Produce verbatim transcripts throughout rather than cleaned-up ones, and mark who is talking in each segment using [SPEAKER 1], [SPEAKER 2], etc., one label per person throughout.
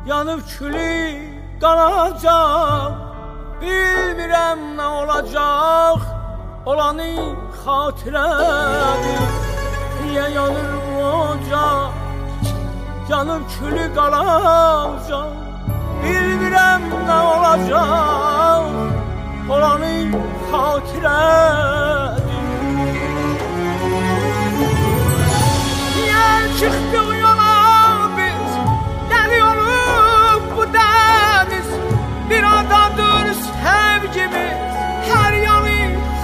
[SPEAKER 1] yanıb külü qalacaq. Bilmirəm nə olacaq, olanı xatirədir. Niyə yanır bu ocaq, yanıb külü qalacaq. Bilmirəm nə olacaq, olanı xatirədir. Niyə çıxdıq yola biz, dəli olub bu dəniz. Bir adadır sevgimiz, hər yanı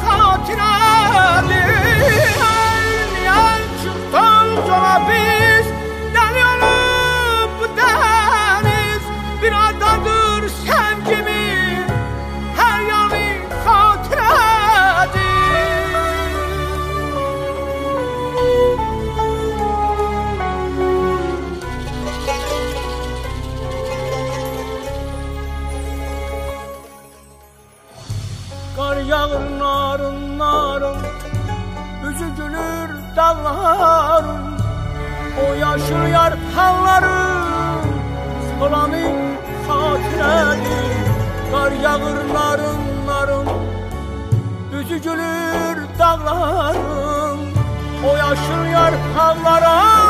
[SPEAKER 1] xatirədir. Niyə çıxdıq yola biz, dəli olub bu dəniz. Bir adadır sevgimiz, hər yanı xatirədir. Qar yağır narın narın, üzü gülür dağların. O yaşıl yarpaqların solanı xatirədir. Qar yağır narın narın, üzü gülür dağların. O yaşıl yarpaqlara